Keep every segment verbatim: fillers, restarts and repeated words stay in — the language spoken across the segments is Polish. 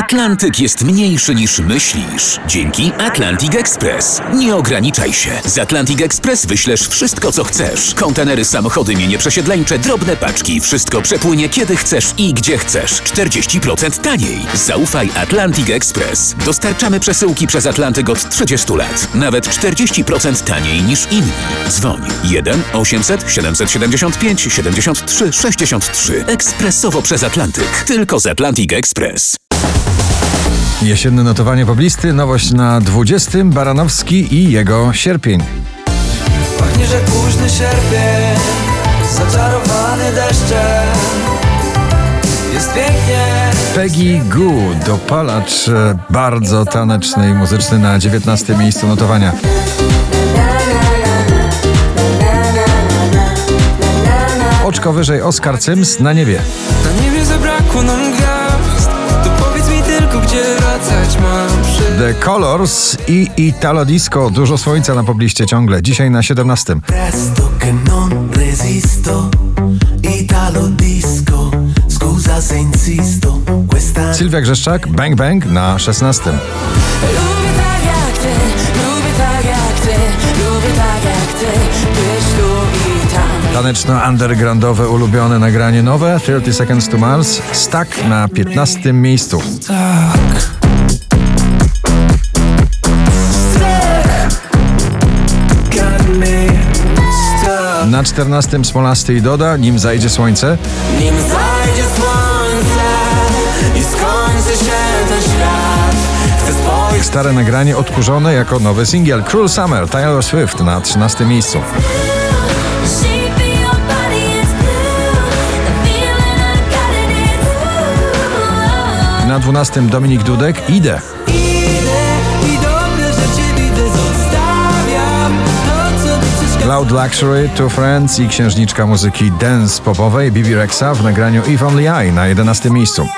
Atlantyk jest mniejszy niż myślisz. Dzięki Atlantic Express. Nie ograniczaj się. Z Atlantic Express wyślesz wszystko, co chcesz. Kontenery, samochody, mienie przesiedleńcze, drobne paczki. Wszystko przepłynie kiedy chcesz i gdzie chcesz. czterdzieści procent taniej. Zaufaj Atlantic Express. Dostarczamy przesyłki przez Atlantyk od trzydziestu lat. Nawet czterdzieści procent taniej niż inni. Dzwoń jeden osiemset siedemset siedemdziesiąt pięć siedemdziesiąt trzy sześćdziesiąt trzy. Ekspresowo przez Atlantyk. Tylko z Atlantic Express. Jesienne notowanie poblisty, nowość na dwudziestym, Baranowski i jego Sierpień. Pachnie, że późny sierpień, zaczarowany deszczem. Jest pięknie. Peggy Gou, dopalacz e, bardzo taneczny i muzyczny, na dziewiętnastym miejscu notowania. Oczko wyżej Oskar Cyms, Na niebie. Na niebie zabrakło nam gwiazd, to powiedz mi tylko, gdzie wracać mam przy... The Colors i Italo Disco, dużo słońca na pobliście ciągle, dzisiaj na siedemnastym. Presto che non resisto, Italo Disco, scusa se insisto. Questa... Sylwia Grzeszczak, Bang Bang, na szesnastym. Lubię tak jak ty, lubię tak jak ty, lubię tak jak ty, być tu i tam. Taneczno-undergroundowe ulubione nagranie nowe, trzydzieści Seconds to Mars, Stuck, na piętnastym miejscu. Tak. Na czternastym Smolasty i Doda, Nim zajdzie słońce. Nim zajdzie słońce i skończy się ten świat, chcę spojrzeć. Stare nagranie odkurzone jako nowy singiel, Cruel Summer, Taylor Swift, na trzynastym miejscu. Na dwunastym Dominik Dudek, Idę. Loud Luxury, Two Friends i księżniczka muzyki dance popowej Bibi Rexa w nagraniu If Only I, na jedenastym miejscu.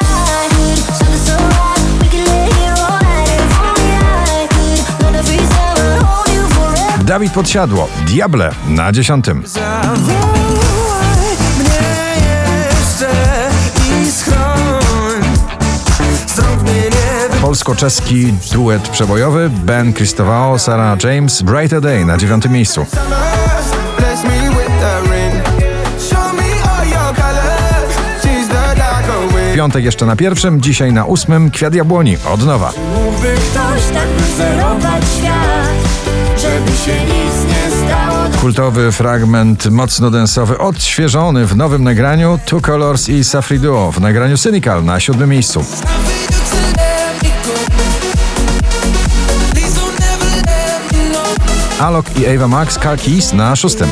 Dawid Podsiadło, Diable, na dziesiątym. Polsko-czeski duet przebojowy Ben Christovao, Sarah James, Brighter Day, na dziewiątym miejscu. W piątek jeszcze na pierwszym, dzisiaj na ósmym, Kwiat Jabłoni, od nowa. Mógłby ktoś tak wyzerować świat, żeby się nic nie stało. Kultowy fragment mocno densowy, odświeżony w nowym nagraniu Two Colors i Safri Duo w nagraniu Cynical, na siódmym miejscu. Alok i Ava Max, Car Keys, na szóstym.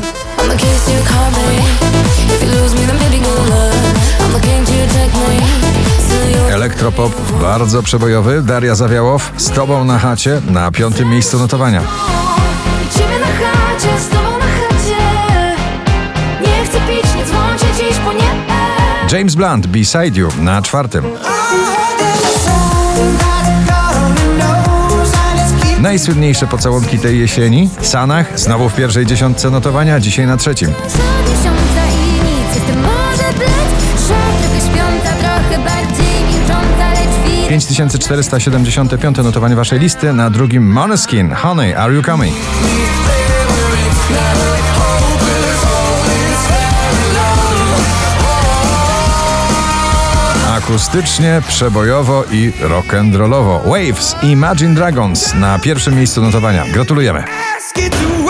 Elektropop bardzo przebojowy, Daria Zawiałow, Z tobą na chacie, na piątym miejscu notowania. Ciebie na chacie, z tobą na chacie. Nie chcę pić, nie dzwoncie dziś, bo nie. James Blunt, Beside You, na czwartym. Najsłynniejsze pocałunki tej jesieni, Sanach, znowu w pierwszej dziesiątce notowania, dzisiaj na trzecim. pięć tysięcy czterysta siedemdziesiąte piąte notowanie waszej listy, na drugim Måneskin, Honey, Are You Coming? Akustycznie, przebojowo i rock'n'rollowo. Waves i Imagine Dragons na pierwszym miejscu notowania. Gratulujemy.